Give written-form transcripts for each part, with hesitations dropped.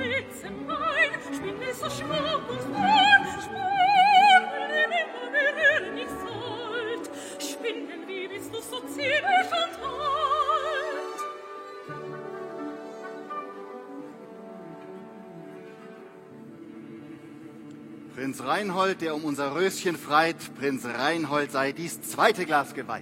Spitze mein, Spinne so schwach und fern, Spinnen, immer nicht sollt. Spinnen, wie bist du so zierlich und hold? Prinz Reinhold, der um unser Röschen freit, Prinz Reinhold sei dies zweite Glas geweiht.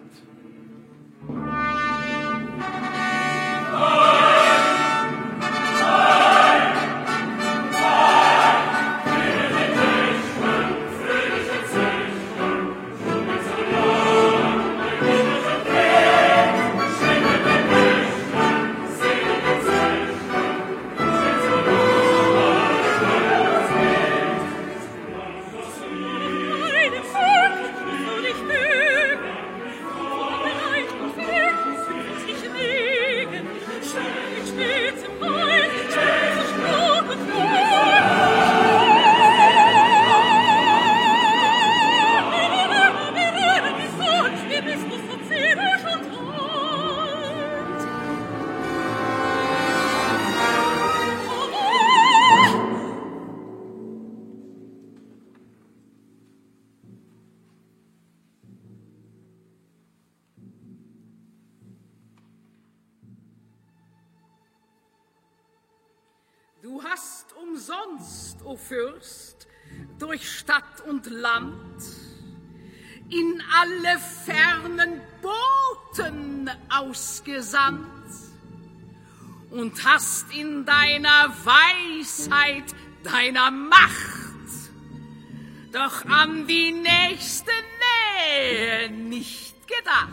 Du hast umsonst, o Fürst, durch Stadt und Land in alle fernen Boten ausgesandt und hast in deiner Weisheit, deiner Macht, doch an die nächste Nähe nicht gedacht.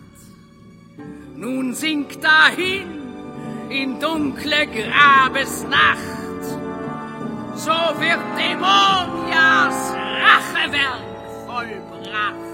Nun sink dahin in dunkle Grabesnacht, so wird Dämonias Rachewerk vollbracht.